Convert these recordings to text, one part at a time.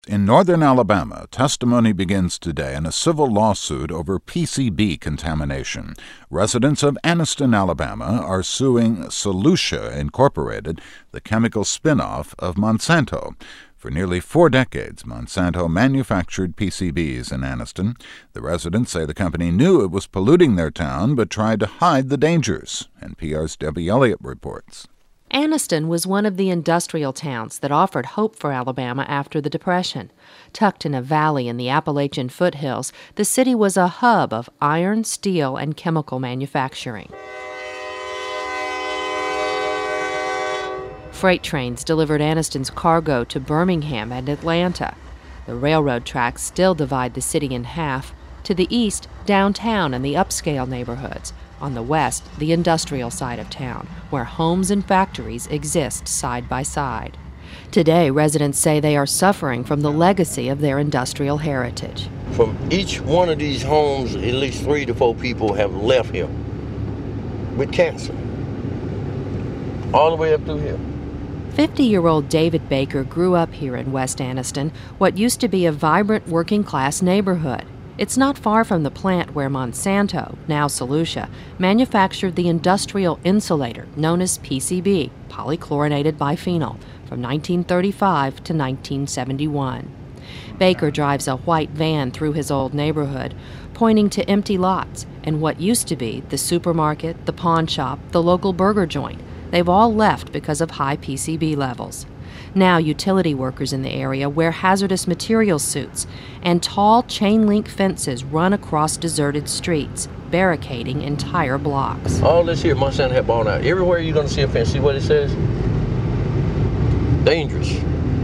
In northern Alabama, testimony begins today in a civil lawsuit over PCB contamination. Residents of Anniston, Alabama, are suing Solutia Incorporated, the chemical spin-off of Monsanto. For nearly 4 decades, Monsanto manufactured PCBs in Anniston. The residents say the company knew it was polluting their town but tried to hide the dangers. NPR's Debbie Elliott reports. Anniston was one of the industrial towns that offered hope for Alabama after the Depression. Tucked in a valley in the Appalachian foothills, the city was a hub of iron, steel, and chemical manufacturing. Freight trains delivered Anniston's cargo to Birmingham and Atlanta. The railroad tracks still divide the city in half. To the east, downtown and the upscale neighborhoods. On the west, the industrial side of town, where homes and factories exist side by side. Today, residents say they are suffering from the legacy of their industrial heritage. From each one of these homes, at least 3 to 4 people have left here with cancer, all the way up through here. 50-year-old David Baker grew up here in West Anniston, what used to be a vibrant working-class neighborhood. It's not far from the plant where Monsanto, now Solutia, manufactured the industrial insulator known as PCB, polychlorinated biphenyl, from 1935 to 1971. Baker drives a white van through his old neighborhood, pointing to empty lots and what used to be the supermarket, the pawn shop, the local burger joint. They've all left because of high PCB levels. Now utility workers in the area wear hazardous materials suits, and tall chain-link fences run across deserted streets, barricading entire blocks. All this here, Monsanto had bought out. Everywhere you're going to see a fence, see what it says? Dangerous.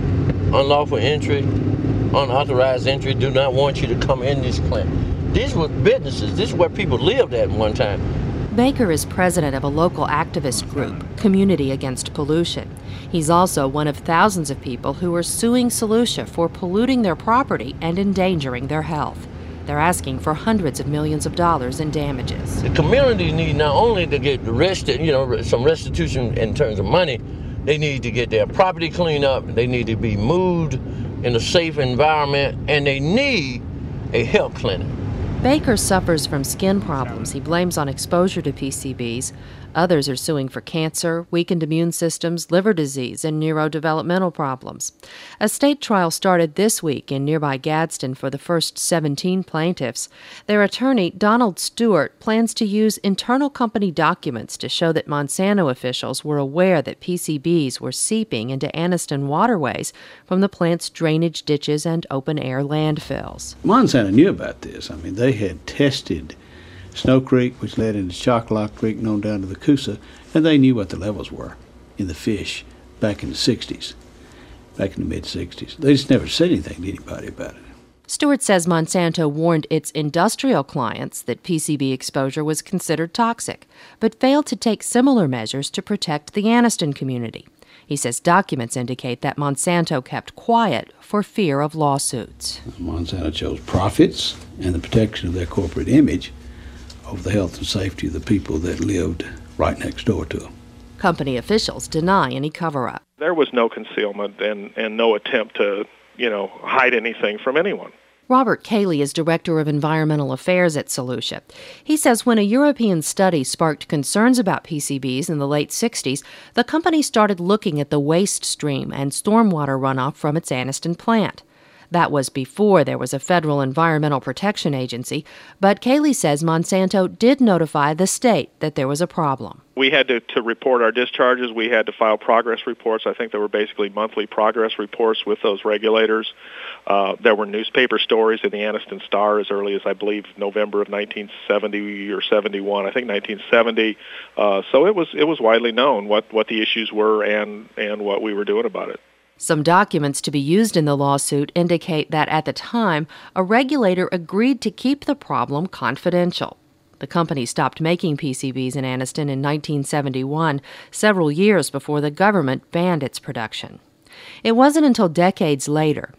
Unlawful entry, unauthorized entry, do not want you to come in this plant. These were businesses. This is where people lived at one time. Baker is president of a local activist group, Community Against Pollution. He's also one of thousands of people who are suing Solutia for polluting their property and endangering their health. They're asking for hundreds of millions of dollars in damages. The community need not only to get arrested, some restitution in terms of money, they need to get their property cleaned up, they need to be moved in a safe environment, and they need a health clinic. Baker suffers from skin problems he blames on exposure to PCBs. Others are suing for cancer, weakened immune systems, liver disease, and neurodevelopmental problems. A state trial started this week in nearby Gadsden for the first 17 plaintiffs. Their attorney, Donald Stewart, plans to use internal company documents to show that Monsanto officials were aware that PCBs were seeping into Anniston waterways from the plant's drainage ditches and open-air landfills. Monsanto knew about this. They had tested Snow Creek, which led into Chocolate Creek, known down to the Coosa, and they knew what the levels were in the fish back in the 60s, back in the mid-60s. They just never said anything to anybody about it. Stewart says Monsanto warned its industrial clients that PCB exposure was considered toxic, but failed to take similar measures to protect the Anniston community. He says documents indicate that Monsanto kept quiet for fear of lawsuits. Monsanto chose profits and the protection of their corporate image over the health and safety of the people that lived right next door to them. Company officials deny any cover-up. There was no concealment and no attempt to, hide anything from anyone. Robert Cayley is Director of Environmental Affairs at Solutia. He says when a European study sparked concerns about PCBs in the late 60s, the company started looking at the waste stream and stormwater runoff from its Anniston plant. That was before there was a federal environmental protection agency, but Cayley says Monsanto did notify the state that there was a problem. We had to report our discharges. We had to file progress reports. I think there were basically monthly progress reports with those regulators. There were newspaper stories in the Anniston Star as early as, I believe, November of 1970 or 71. I think 1970. So it was widely known what the issues were and what we were doing about it. Some documents to be used in the lawsuit indicate that at the time, a regulator agreed to keep the problem confidential. The company stopped making PCBs in Anniston in 1971, several years before the government banned its production. It wasn't until decades later,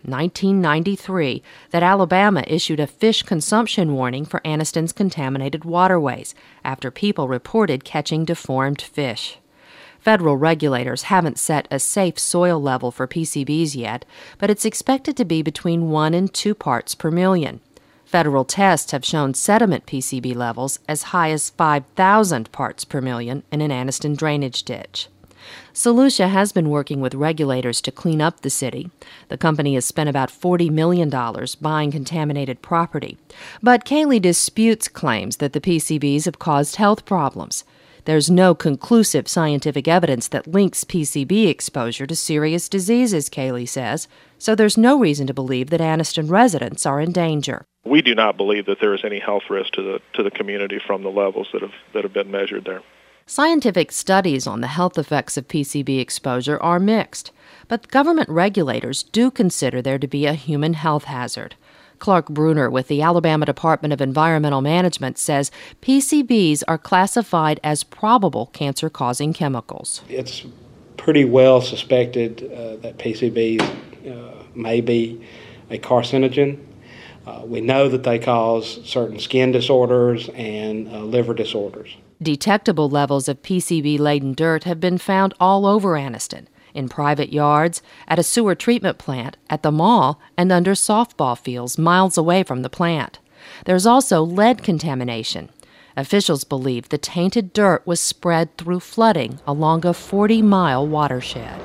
1993, that Alabama issued a fish consumption warning for Anniston's contaminated waterways after people reported catching deformed fish. Federal regulators haven't set a safe soil level for PCBs yet, but it's expected to be between 1 and 2 parts per million. Federal tests have shown sediment PCB levels as high as 5,000 parts per million in an Anniston drainage ditch. Solutia has been working with regulators to clean up the city. The company has spent about $40 million buying contaminated property. But Cayley disputes claims that the PCBs have caused health problems. There's no conclusive scientific evidence that links PCB exposure to serious diseases, Cayley says, so there's no reason to believe that Anniston residents are in danger. We do not believe that there is any health risk to the community from the levels that have been measured there. Scientific studies on the health effects of PCB exposure are mixed, but government regulators do consider there to be a human health hazard. Clark Bruner with the Alabama Department of Environmental Management says PCBs are classified as probable cancer-causing chemicals. It's pretty well suspected that PCBs may be a carcinogen. We know that they cause certain skin disorders and liver disorders. Detectable levels of PCB-laden dirt have been found all over Anniston, in private yards, at a sewer treatment plant, at the mall, and under softball fields miles away from the plant. There's also lead contamination. Officials believe the tainted dirt was spread through flooding along a 40-mile watershed.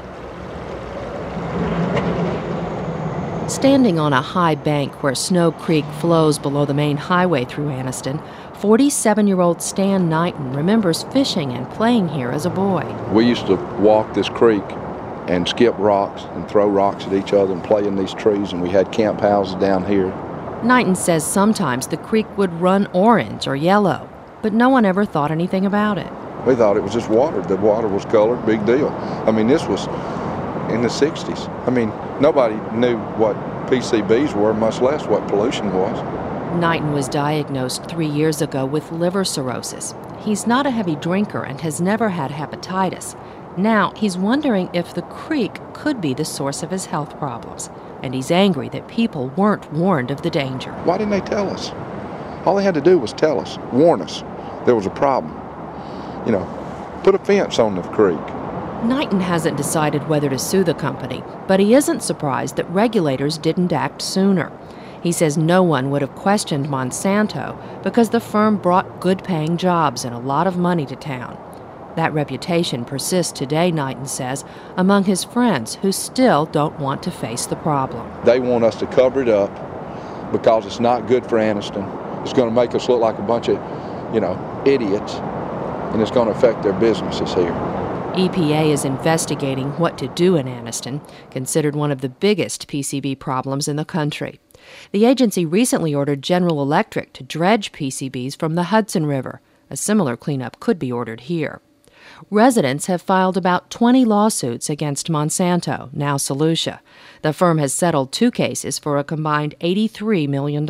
Standing on a high bank where Snow Creek flows below the main highway through Anniston, 47-year-old Stan Knighton remembers fishing and playing here as a boy. We used to walk this creek and skip rocks and throw rocks at each other and play in these trees, and we had camp houses down here. Knighton says sometimes the creek would run orange or yellow, but no one ever thought anything about it. We thought it was just water. The water was colored, big deal. I mean, this was in the 60s. I mean, nobody knew what PCBs were, much less what pollution was. Knighton was diagnosed 3 years ago with liver cirrhosis. He's not a heavy drinker and has never had hepatitis. Now he's wondering if the creek could be the source of his health problems, and he's angry that people weren't warned of the danger. Why didn't they tell us? All they had to do was tell us, warn us there was a problem. You know, put a fence on the creek. Knighton hasn't decided whether to sue the company, but he isn't surprised that regulators didn't act sooner. He says no one would have questioned Monsanto because the firm brought good-paying jobs and a lot of money to town. That reputation persists today, Knighton says, among his friends who still don't want to face the problem. They want us to cover it up because it's not good for Anniston. It's going to make us look like a bunch of, idiots, and it's going to affect their businesses here. EPA is investigating what to do in Anniston, considered one of the biggest PCB problems in the country. The agency recently ordered General Electric to dredge PCBs from the Hudson River. A similar cleanup could be ordered here. Residents have filed about 20 lawsuits against Monsanto, now Solutia. The firm has settled 2 cases for a combined $83 million.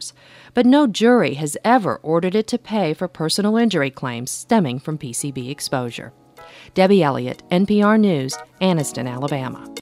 But no jury has ever ordered it to pay for personal injury claims stemming from PCB exposure. Debbie Elliott, NPR News, Anniston, Alabama.